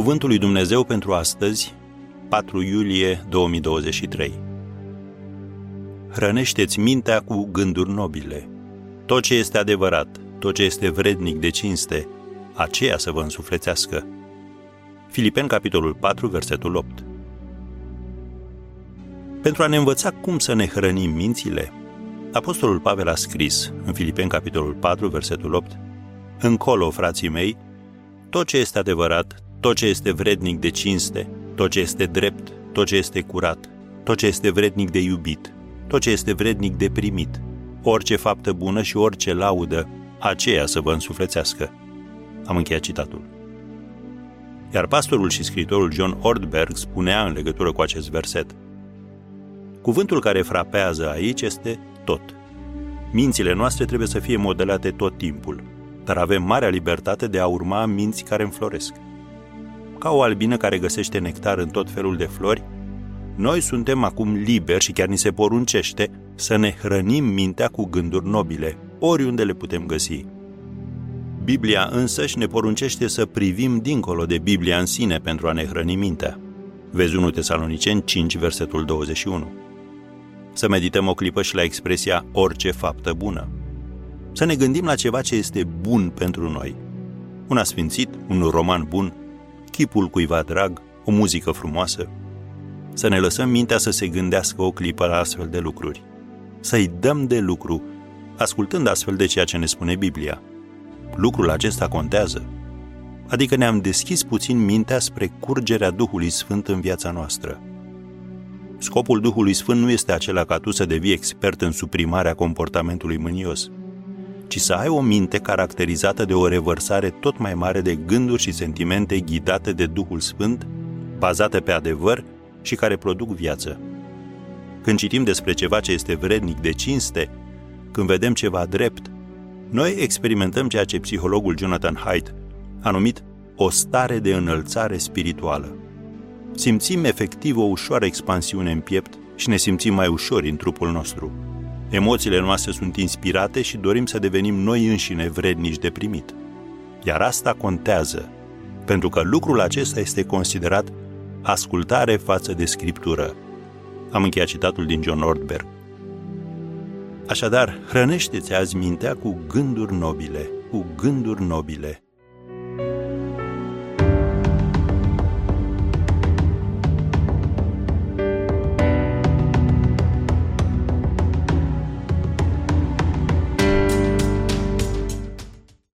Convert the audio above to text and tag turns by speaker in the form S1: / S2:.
S1: Cuvântul lui Dumnezeu pentru astăzi, 4 iulie 2023. Hrănește-ți mintea cu gânduri nobile. Tot ce este adevărat, tot ce este vrednic de cinste, aceea să vă însuflețească. Filipeni, capitolul 4, versetul 8. Pentru a ne învăța cum să ne hrănim mințile, Apostolul Pavel a scris în Filipeni, capitolul 4, versetul 8: Încolo, frații mei, tot ce este adevărat, tot ce este vrednic de cinste, tot ce este drept, tot ce este curat, tot ce este vrednic de iubit, tot ce este vrednic de primit, orice faptă bună și orice laudă, aceea să vă însuflețească. Am încheiat citatul. Iar pastorul și scriitorul John Ortberg spunea în legătură cu acest verset: cuvântul care frapează aici este tot. Mințile noastre trebuie să fie modelate tot timpul, dar avem marea libertate de a urma minți care înfloresc. Ca o albină care găsește nectar în tot felul de flori, noi suntem acum liberi și chiar ni se poruncește să ne hrănim mintea cu gânduri nobile, oriunde le putem găsi. Biblia însăși ne poruncește să privim dincolo de Biblia în sine pentru a ne hrăni mintea. Vezi 1 Tesaloniceni 5, versetul 21. Să medităm o clipă și la expresia orice faptă bună. Să ne gândim la ceva ce este bun pentru noi. Un asfințit, un roman bun, chipul cuiva drag, o muzică frumoasă. Să ne lăsăm mintea să se gândească o clipă la astfel de lucruri. Să-i dăm de lucru, ascultând astfel de ceea ce ne spune Biblia. Lucrul acesta contează. Adică ne-am deschis puțin mintea spre curgerea Duhului Sfânt în viața noastră. Scopul Duhului Sfânt nu este acela ca tu să devii expert în suprimarea comportamentului mânios, ci să ai o minte caracterizată de o revărsare tot mai mare de gânduri și sentimente ghidate de Duhul Sfânt, bazate pe adevăr și care produc viață. Când citim despre ceva ce este vrednic de cinste, când vedem ceva drept, noi experimentăm ceea ce psihologul Jonathan Haidt a numit o stare de înălțare spirituală. Simțim efectiv o ușoară expansiune în piept și ne simțim mai ușori în trupul nostru. Emoțiile noastre sunt inspirate și dorim să devenim noi înșine vrednici de primit. Iar asta contează, pentru că lucrul acesta este considerat ascultare față de Scriptură. Am încheiat citatul din John Ortberg. Așadar, hrănește-ți azi mintea cu gânduri nobile, cu gânduri nobile.